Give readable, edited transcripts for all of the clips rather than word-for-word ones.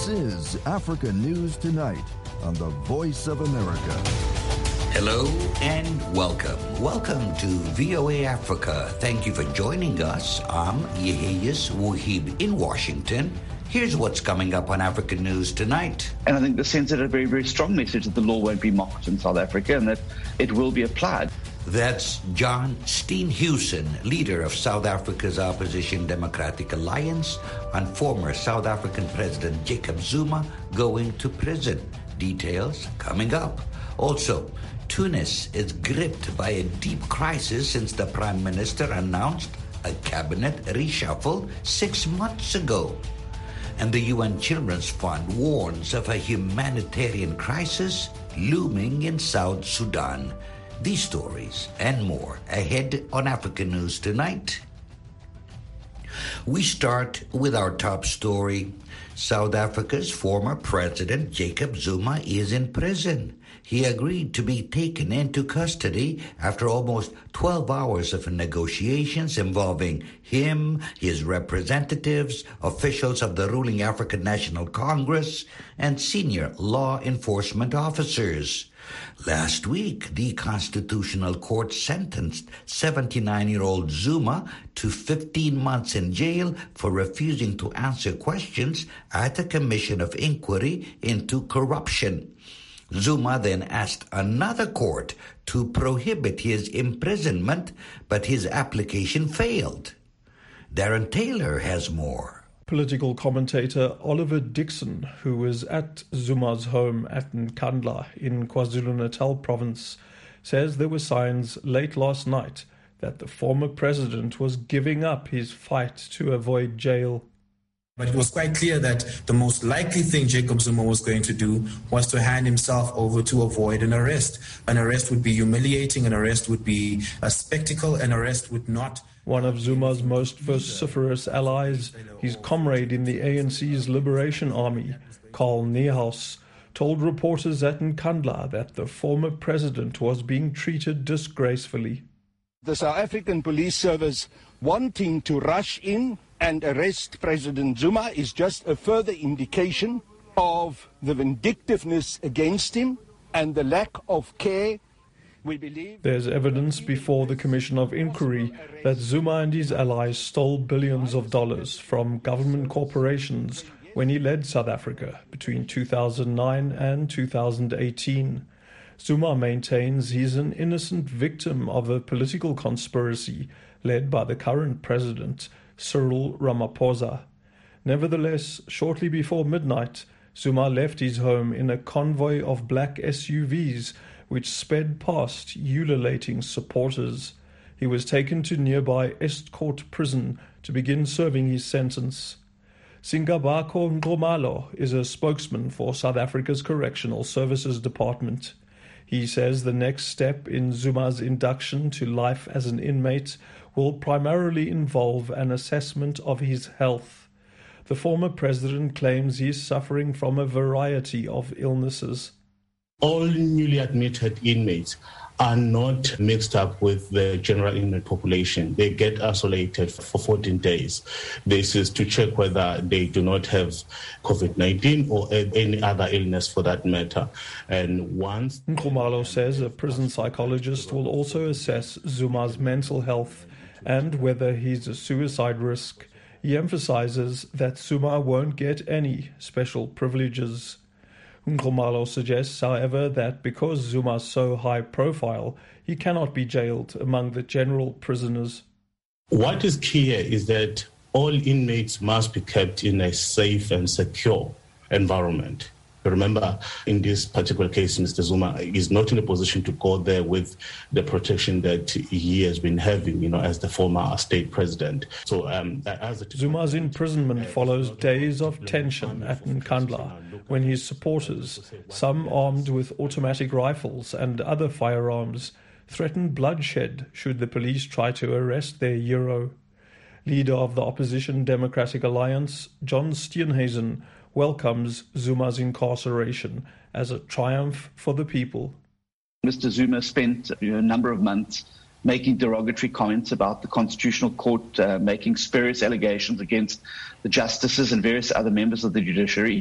is Africa News Tonight on the Voice of America. Hello and welcome. Welcome to VOA Africa. Thank you for joining us. I'm Yeheyas Wahib in Washington. Here's what's coming up on Africa News Tonight. And I think the sends out a very, very strong message that the law won't be mocked in South Africa and that it will be applied. That's John Steenhuisen, leader of South Africa's opposition Democratic Alliance, on former South African President Jacob Zuma going to prison. Details coming up. Also, Tunis is gripped by a deep crisis since the Prime Minister announced a cabinet reshuffle 6 months ago. And the UN Children's Fund warns of a humanitarian crisis looming in South Sudan. These stories and more ahead on Africa News Tonight. We start with our top story. South Africa's former president, Jacob Zuma, is in prison. He agreed to be taken into custody after almost 12 hours of negotiations involving him, his representatives, officials of the ruling African National Congress, and senior law enforcement officers. Last week, the Constitutional Court sentenced 79-year-old Zuma to 15 months in jail for refusing to answer questions at a commission of inquiry into corruption. Zuma then asked another court to prohibit his imprisonment, but his application failed. Darren Taylor has more. Political commentator Oliver Dixon, who was at Zuma's home at Nkandla in KwaZulu-Natal province, says there were signs late last night that the former president was giving up his fight to avoid jail. But it was quite clear that the most likely thing Jacob Zuma was going to do was to hand himself over to avoid an arrest. An arrest would be humiliating, an arrest would be a spectacle, an arrest would not... One of Zuma's most vociferous allies, his comrade in the ANC's Liberation Army, Carl Niehaus, told reporters at Nkandla that the former president was being treated disgracefully. The South African Police Service wanting to rush in and arrest President Zuma is just a further indication of the vindictiveness against him and the lack of care. We believe there's evidence before the Commission of Inquiry that Zuma and his allies stole billions of dollars from government corporations when he led South Africa between 2009 and 2018. Zuma maintains he's an innocent victim of a political conspiracy led by the current president, Cyril Ramaphosa. Nevertheless, shortly before midnight, Zuma left his home in a convoy of black SUVs which sped past ululating supporters. He was taken to nearby Estcourt prison to begin serving his sentence. Singabako Nxumalo is a spokesman for South Africa's Correctional Services Department. He says the next step in Zuma's induction to life as an inmate will primarily involve an assessment of his health. The former president claims he is suffering from a variety of illnesses. All newly admitted inmates are not mixed up with the general inmate population. They get isolated for 14 days. This is to check whether they do not have COVID-19 or any other illness for that matter. And once... Nxumalo says a prison psychologist will also assess Zuma's mental health and whether he's a suicide risk. He emphasizes that Zuma won't get any special privileges. Nxumalo suggests, however, that because Zuma is so high profile, he cannot be jailed among the general prisoners. What is clear is that all inmates must be kept in a safe and secure environment. Remember, in this particular case, Mr. Zuma is not in a position to go there with the protection that he has been having, as the former state president. So, Zuma's imprisonment follows days of tension at Nkandla when his supporters, some armed with automatic rifles and other firearms, threatened bloodshed should the police try to arrest their hero. Leader of the opposition Democratic Alliance, John Steenhuisen, welcomes Zuma's incarceration as a triumph for the people. Mr. Zuma spent a number of months making derogatory comments about the Constitutional Court, making spurious allegations against the justices and various other members of the judiciary.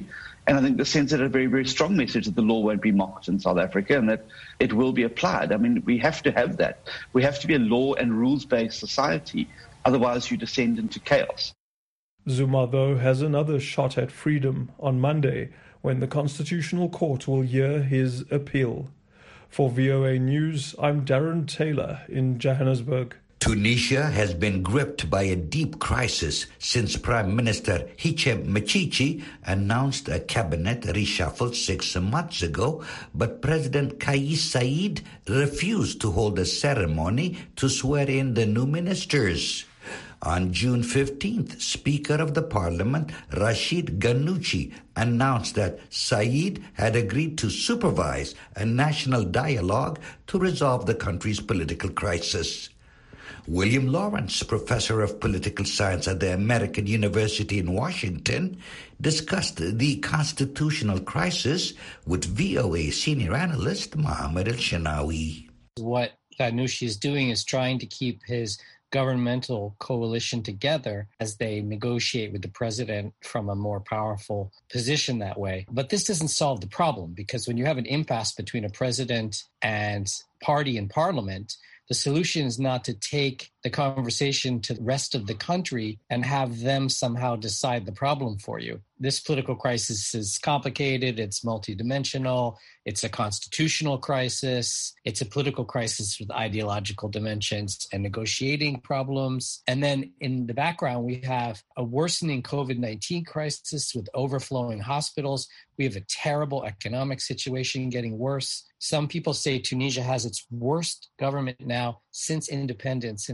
And I think the sends out a very, very strong message that the law won't be mocked in South Africa and that it will be applied. I mean, we have to have that. We have to be a law and rules-based society. Otherwise, you descend into chaos. Zuma, though, has another shot at freedom on Monday when the Constitutional Court will hear his appeal. For VOA News, I'm Darren Taylor in Johannesburg. Tunisia has been gripped by a deep crisis since Prime Minister Hichem Mechichi announced a cabinet reshuffle 6 months ago, but President Kais Saied refused to hold a ceremony to swear in the new ministers. On June 15th, Speaker of the Parliament, Rashid Ghannouchi, announced that Saied had agreed to supervise a national dialogue to resolve the country's political crisis. William Lawrence, professor of political science at the American University in Washington, discussed the constitutional crisis with VOA senior analyst Mohammed El-Shinawi. What Ghannouchi is doing is trying to keep his governmental coalition together as they negotiate with the president from a more powerful position that way. But this doesn't solve the problem, because when you have an impasse between a president and party in parliament, the solution is not to take the conversation to the rest of the country and have them somehow decide the problem for you. This political crisis is complicated, it's multidimensional, it's a constitutional crisis, it's a political crisis with ideological dimensions and negotiating problems. And then in the background, we have a worsening COVID-19 crisis with overflowing hospitals. We have a terrible economic situation getting worse. Some people say Tunisia has its worst government now since independence in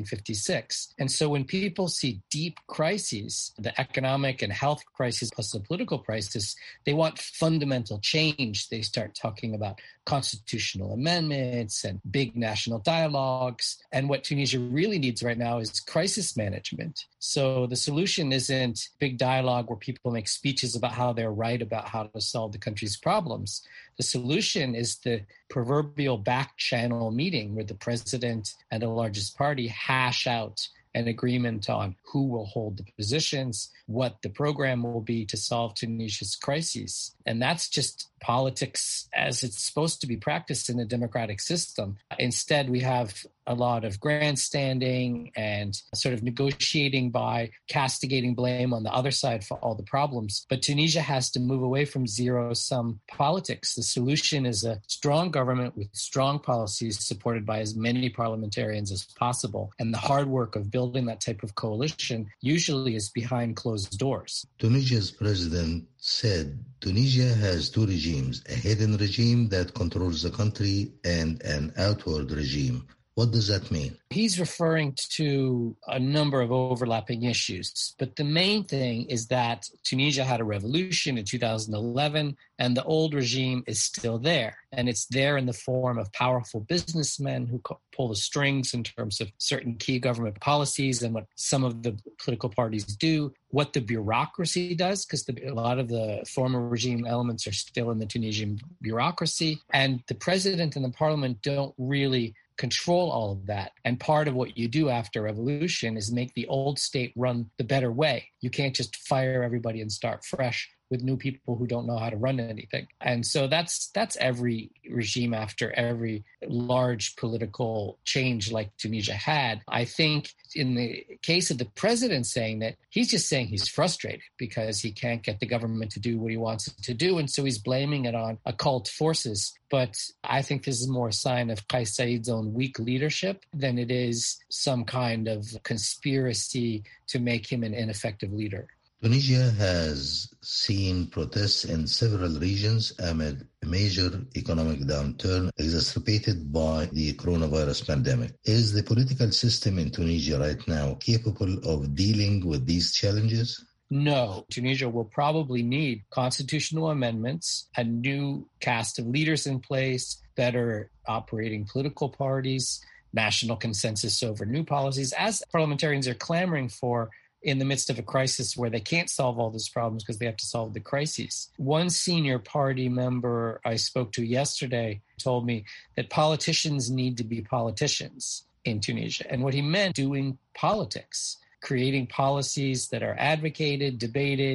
1956. And so when people see deep crises, the economic and health crisis plus the political crisis, they want fundamental change. They start talking about constitutional amendments and big national dialogues. And what Tunisia really needs right now is crisis management. So the solution isn't big dialogue where people make speeches about how they're right about how to solve the country's problems. The solution is the proverbial back channel meeting where the president and the largest party hash out an agreement on who will hold the positions, what the program will be to solve Tunisia's crises. And that's just politics as it's supposed to be practiced in a democratic system. Instead, we have a lot of grandstanding and sort of negotiating by castigating blame on the other side for all the problems. But Tunisia has to move away from zero-sum politics. The solution is a strong government with strong policies supported by as many parliamentarians as possible. And the hard work of building that type of coalition usually is behind closed doors. Tunisia's president said Tunisia has two regimes, a hidden regime that controls the country and an outward regime. What does that mean? He's referring to a number of overlapping issues, but the main thing is that Tunisia had a revolution in 2011, and the old regime is still there. And it's there in the form of powerful businessmen who pull the strings in terms of certain key government policies and what some of the political parties do, what the bureaucracy does, because a lot of the former regime elements are still in the Tunisian bureaucracy. And the president and the parliament don't really control all of that. And part of what you do after revolution is make the old state run the better way. You can't just fire everybody and start fresh with new people who don't know how to run anything. And so that's every regime after every large political change like Tunisia had. I think in the case of the president saying that, he's just saying he's frustrated because he can't get the government to do what he wants it to do. And so he's blaming it on occult forces. But I think this is more a sign of Kais Saied's own weak leadership than it is some kind of conspiracy to make him an ineffective leader. Tunisia has seen protests in several regions amid a major economic downturn exacerbated by the coronavirus pandemic. Is the political system in Tunisia right now capable of dealing with these challenges? No. Tunisia will probably need constitutional amendments, a new cast of leaders in place, better operating political parties, national consensus over new policies, as parliamentarians are clamoring for in the midst of a crisis where they can't solve all those problems because they have to solve the crises. One senior party member I spoke to yesterday told me that politicians need to be politicians in Tunisia. And what he meant, doing politics, creating policies that are advocated, debated,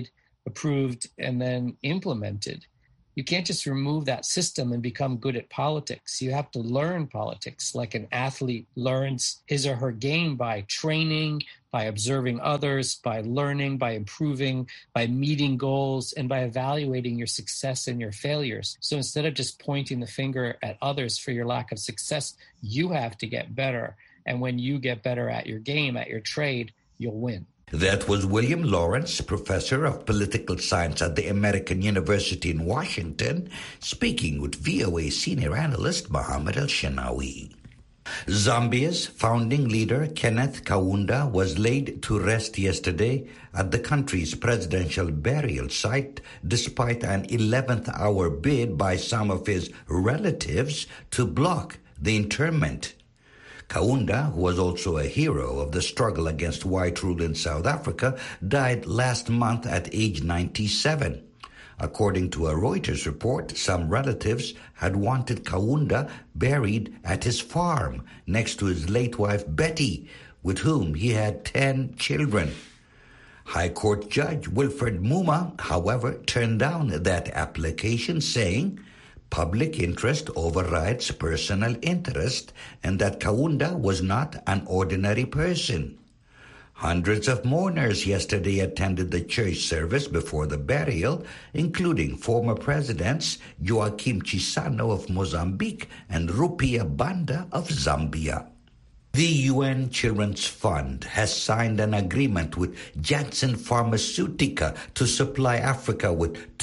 approved and then implemented. You can't just remove that system and become good at politics. You have to learn politics like an athlete learns his or her game by training, by observing others, by learning, by improving, by meeting goals, and by evaluating your success and your failures. So instead of just pointing the finger at others for your lack of success, you have to get better. And when you get better at your game, at your trade, you'll win. That was William Lawrence, professor of political science at the American University in Washington, speaking with VOA senior analyst Mohammed El-Shenawi. Zambia's founding leader, Kenneth Kaunda, was laid to rest yesterday at the country's presidential burial site despite an 11th-hour bid by some of his relatives to block the interment. Kaunda, who was also a hero of the struggle against white rule in South Africa, died last month at age 97. According to a Reuters report, some relatives had wanted Kaunda buried at his farm next to his late wife Betty, with whom he had 10 children. High Court Judge Wilfred Muma, however, turned down that application, saying public interest overrides personal interest and that Kaunda was not an ordinary person. Hundreds of mourners yesterday attended the church service before the burial, including former presidents Joaquim Chissano of Mozambique and Rupiah Banda of Zambia. The UN Children's Fund has signed an agreement with Janssen Pharmaceutica to supply Africa with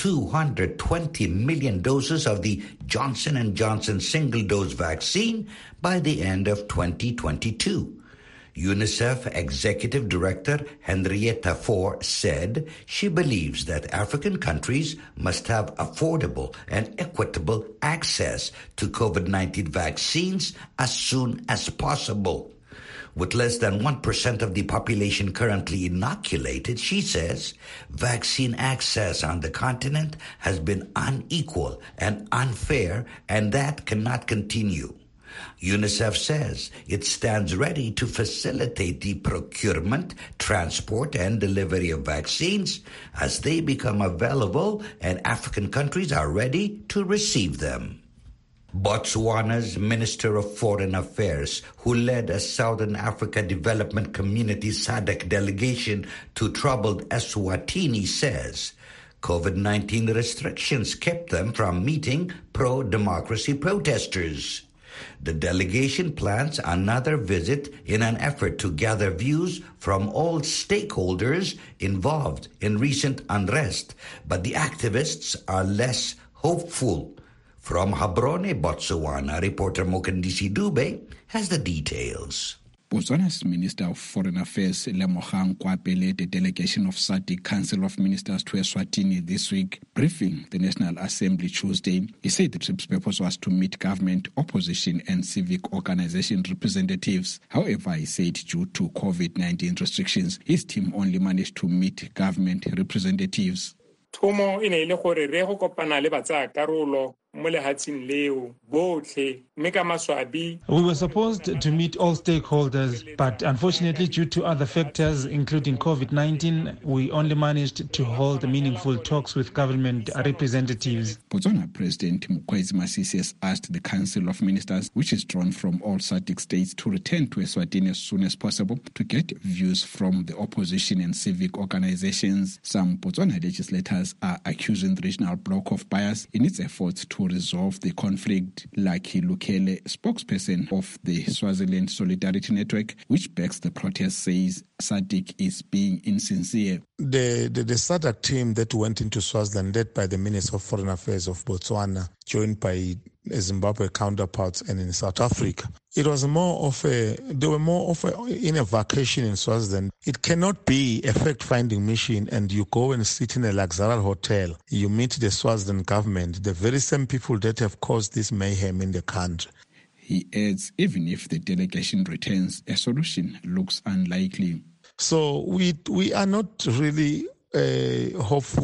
220 million doses of the Johnson & Johnson single-dose vaccine by the end of 2022. UNICEF Executive Director Henrietta Fore said she believes that African countries must have affordable and equitable access to COVID-19 vaccines as soon as possible. With less than 1% of the population currently inoculated, she says, vaccine access on the continent has been unequal and unfair, and that cannot continue. UNICEF says it stands ready to facilitate the procurement, transport, and delivery of vaccines as they become available and African countries are ready to receive them. Botswana's Minister of Foreign Affairs, who led a Southern Africa Development Community SADC delegation to troubled Eswatini, says COVID-19 restrictions kept them from meeting pro-democracy protesters. The delegation plans another visit in an effort to gather views from all stakeholders involved in recent unrest, but the activists are less hopeful. From Gaborone, Botswana, reporter Mokandisi Dube has the details. Botswana's Minister of Foreign Affairs, Lemogang Kwape, led a delegation of SADC Council of Ministers to Eswatini this week, briefing the National Assembly Tuesday. He said the trip's purpose was to meet government, opposition and civic organization representatives. However, he said due to COVID-19 restrictions, his team only managed to meet government representatives. We were supposed to meet all stakeholders, but unfortunately, due to other factors, including COVID-19, we only managed to hold meaningful talks with government representatives. Botswana President Mokgweetsi Masisi has asked the Council of Ministers, which is drawn from all SADC states, to return to Eswatini as soon as possible to get views from the opposition and civic organizations. Some Botswana legislators are accusing the regional bloc of bias in its efforts to resolve the conflict. Lucky Lukele, spokesperson of the Swaziland Solidarity Network, which backs the protest, says SADC is being insincere. The SADC team that went into Swaziland, led by the Minister of Foreign Affairs of Botswana, joined by Zimbabwe counterparts and in South Africa. It was they were more of in a vacation in Swaziland. It cannot be a fact-finding mission and you go and sit in a luxury hotel. You meet the Swaziland government, the very same people that have caused this mayhem in the country. He adds, even if the delegation returns, a solution looks unlikely. So we are not really hopeful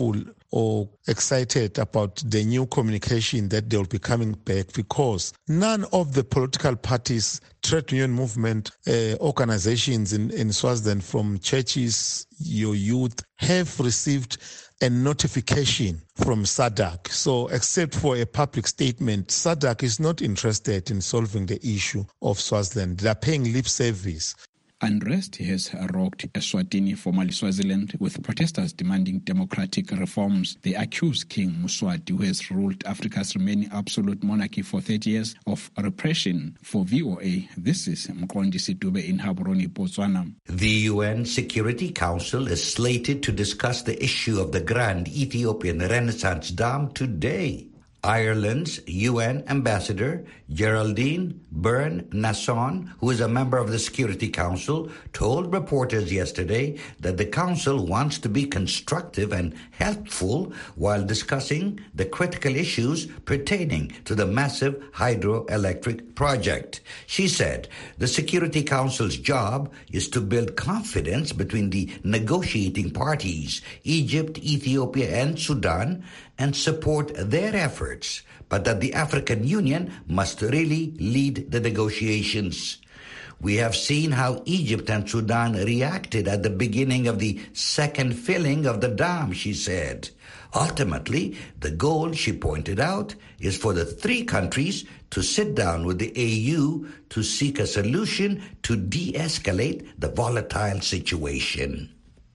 or excited about the new communication that they'll be coming back, because none of the political parties, trade union movement, organizations in Swaziland, from churches, your youth, have received a notification from SADC. So except for a public statement, SADC is not interested in solving the issue of Swaziland. They are paying lip service. Unrest has rocked Eswatini, formerly Swaziland, with protesters demanding democratic reforms. They accuse King Mswati, who has ruled Africa's remaining absolute monarchy for 30 years, of repression. For VOA, this is Mkondi Sitube in Gaborone, Botswana. The UN Security Council is slated to discuss the issue of the Grand Ethiopian Renaissance Dam today. Ireland's UN ambassador, Geraldine Byrne-Nasson, who is a member of the Security Council, told reporters yesterday that the Council wants to be constructive and helpful while discussing the critical issues pertaining to the massive hydroelectric project. She said the Security Council's job is to build confidence between the negotiating parties, Egypt, Ethiopia, and Sudan, and support their efforts, but that the African Union must really lead the negotiations. We have seen how Egypt and Sudan reacted at the beginning of the second filling of the dam, she said. Ultimately, the goal, she pointed out, is for the three countries to sit down with the AU to seek a solution to de-escalate the volatile situation.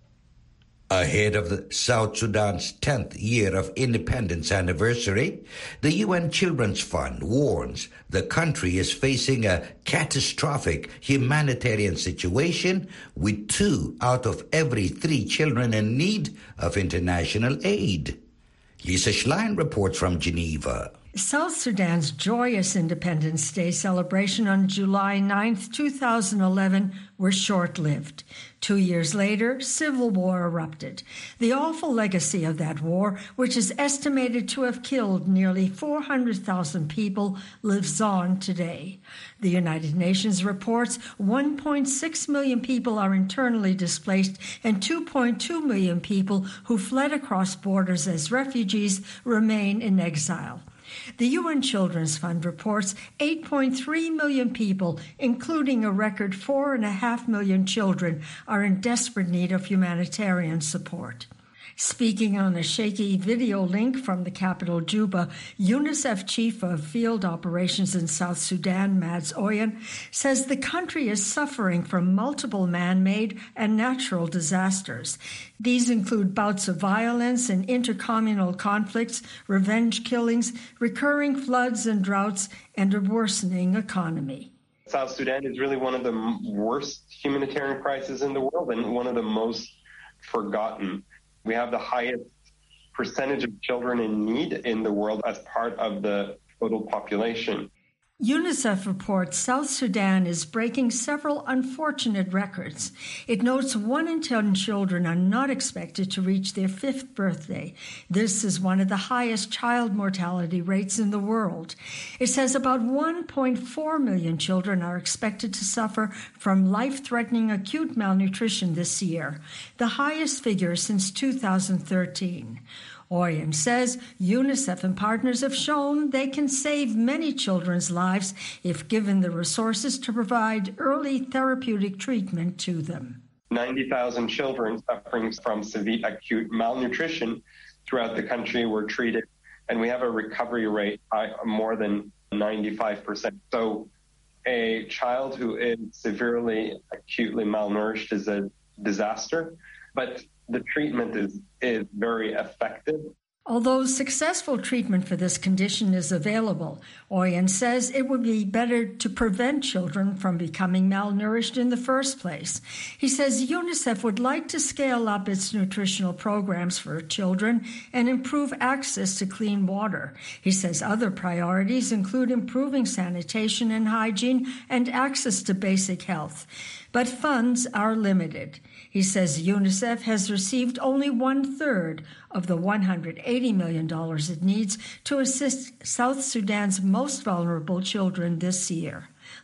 Ahead of the South Sudan's 10th year of independence anniversary, the UN Children's Fund warns the country is facing a catastrophic humanitarian situation with 2 out of every 3 children in need of international aid. Lisa Schlein reports from Geneva. South Sudan's joyous Independence Day celebration on July 9, 2011 were short-lived. 2 years later, civil war erupted. The awful legacy of that war, which is estimated to have killed nearly 400,000 people, lives on today. The United Nations reports 1.6 million people are internally displaced and 2.2 million people who fled across borders as refugees remain in exile. The UN Children's Fund reports 8.3 million people, including a record 4.5 million children, are in desperate need of humanitarian support. Speaking on a shaky video link from the capital, Juba, UNICEF Chief of Field Operations in South Sudan, Mads Oyen, says the country is suffering from multiple man-made and natural disasters. These include bouts of violence and intercommunal conflicts, revenge killings, recurring floods and droughts, and a worsening economy. South Sudan is really one of the worst humanitarian crises in the world and one of the most forgotten. We have the highest percentage of children in need in the world as part of the total population. UNICEF reports South Sudan is breaking several unfortunate records. It notes 1 in 10 children are not expected to reach their 5th birthday. This is one of the highest child mortality rates in the world. It says about 1.4 million children are expected to suffer from life-threatening acute malnutrition this year, the highest figure since 2013. Oyen says UNICEF and partners have shown they can save many children's lives if given the resources to provide early therapeutic treatment to them. 90,000 children suffering from severe acute malnutrition throughout the country were treated, and we have a recovery rate more than 95%. So a child who is severely acutely malnourished is a disaster, but the treatment is very effective. Although successful treatment for this condition is available, Oyen says it would be better to prevent children from becoming malnourished in the first place. He says UNICEF would like to scale up its nutritional programs for children and improve access to clean water. He says other priorities include improving sanitation and hygiene and access to basic health. But funds are limited. He says UNICEF has received only 1/3 of the $180 million it needs to assist South Sudan's most vulnerable children this year.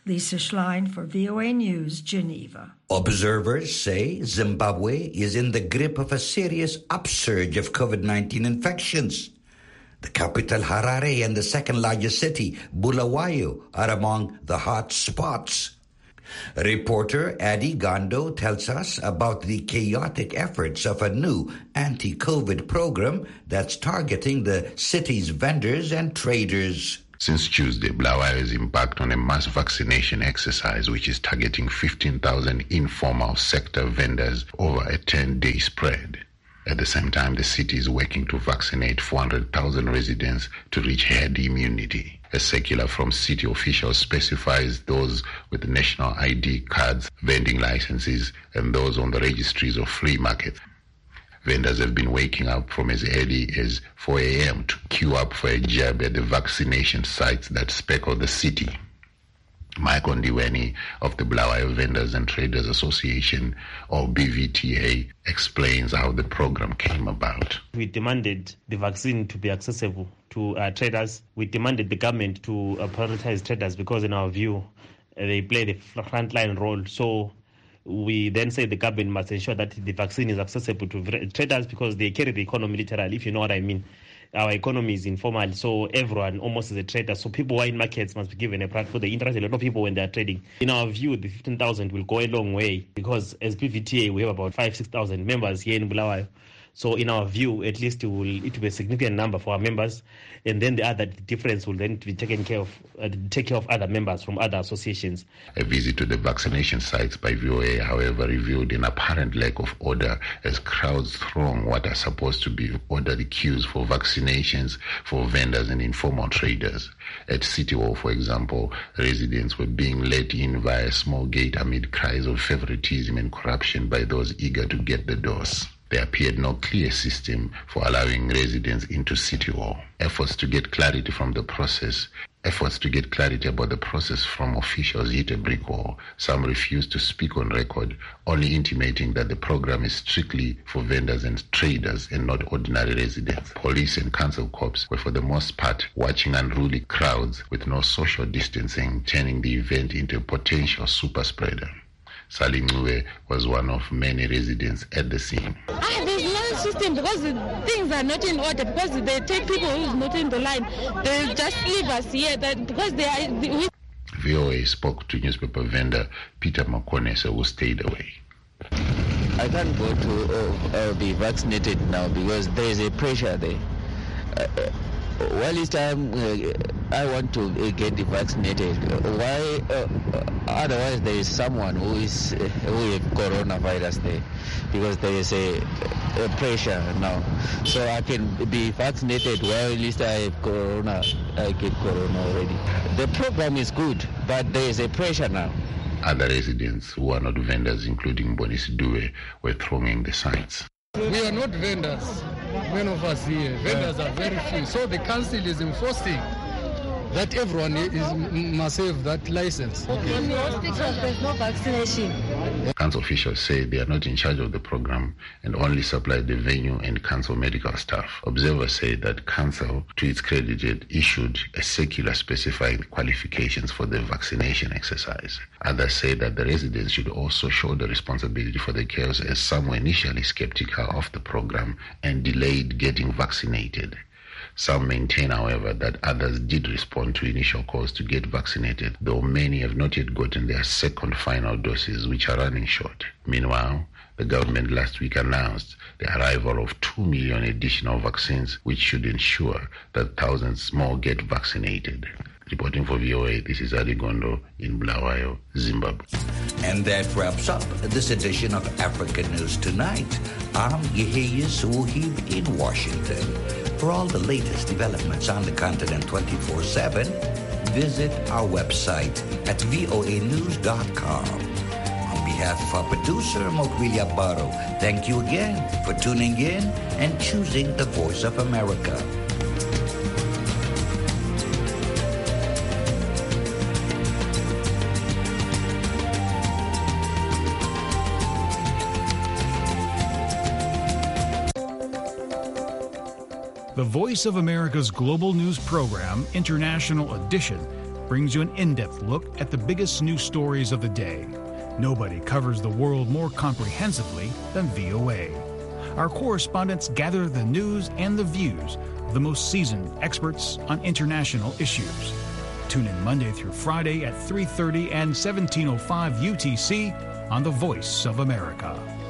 Lisa Schlein for VOA News, Geneva. Observers say Zimbabwe is in the grip of a serious upsurge of COVID-19 infections. The capital, Harare, and the second-largest city, Bulawayo, are among the hot spots. Reporter Adi Gondo tells us about the chaotic efforts of a new anti-COVID program that's targeting the city's vendors and traders. Since Tuesday, Bulawayo has embarked on a mass vaccination exercise which is targeting 15,000 informal sector vendors over a 10-day spread. At the same time, the city is working to vaccinate 400,000 residents to reach herd immunity. A circular from city officials specifies those with national ID cards, vending licenses, and those on the registries of flea markets. Vendors have been waking up from as early as 4 a.m. to queue up for a jab at the vaccination sites that speckle the city. Mike Ondiweni of the Bulawayo Vendors and Traders Association, or BVTA, explains how the program came about. We demanded the vaccine to be accessible to traders. We demanded the government to prioritize traders because, in our view, they play the frontline role. So we then say the government must ensure that the vaccine is accessible to traders because they carry the economy literally, if you know what I mean. Our economy is informal, so everyone almost is a trader. So people who are in markets must be given a platform. They interest a lot of people when they are trading. In our view, the 15,000 will go a long way because as PVTA, we have about 5,000-6,000 members here in Bulawayo. So in our view, at least it will be a significant number for our members. And then the other difference will then be taken care of, take care of other members from other associations. A visit to the vaccination sites by VOA, however, revealed an apparent lack of order as crowds throng what are supposed to be orderly queues for vaccinations for vendors and informal traders. At City Hall, for example, residents were being let in via a small gate amid cries of favoritism and corruption by those eager to get the doors. There appeared no clear system for allowing residents into City Hall. Efforts to get clarity about the process from officials hit a brick wall. Some refused to speak on record, only intimating that the program is strictly for vendors and traders and not ordinary residents. Police and council corps were for the most part watching unruly crowds with no social distancing, turning the event into a potential super spreader. Sally Ngwe was one of many residents at the scene. There's no system because things are not in order, because they take people who's not in the line. They just leave us here because they are... VOA spoke to newspaper vendor Peter Makonese, who stayed away. I can't go to be vaccinated now because there is a pressure there. While this time I want to get vaccinated, why otherwise there is someone who has coronavirus there, because there is a pressure now. So I can be vaccinated while at least I have corona, I get corona already. The program is good, but there is a pressure now. Other residents who are not vendors, including Bonis Due, were thronging the sites. We are not vendors, many of us here. Vendors are very few. So the council is enforcing that everyone must have that license. Okay. In the hospitals, there's no vaccination. Council officials say they are not in charge of the program and only supply the venue and council medical staff. Observers say that council, to its credit, issued a circular specifying the qualifications for the vaccination exercise. Others say that the residents should also show the responsibility for the chaos, as some were initially skeptical of the program and delayed getting vaccinated. Some maintain, however, that others did respond to initial calls to get vaccinated, though many have not yet gotten their second final doses, which are running short. Meanwhile, the government last week announced the arrival of 2 million additional vaccines, which should ensure that thousands more get vaccinated. Reporting for VOA, this is Adi Gondo in Bulawayo, Zimbabwe. And that wraps up this edition of Africa News Tonight. I'm Yeheyes Wuhib in Washington. For all the latest developments on the continent 24/7, visit our website at voanews.com. On behalf of our producer, Mokwilia Baro, thank you again for tuning in and choosing the Voice of America. The Voice of America's Global News Program, International Edition, brings you an in-depth look at the biggest news stories of the day. Nobody covers the world more comprehensively than VOA. Our correspondents gather the news and the views of the most seasoned experts on international issues. Tune in Monday through Friday at 3:30 and 17:05 UTC on The Voice of America.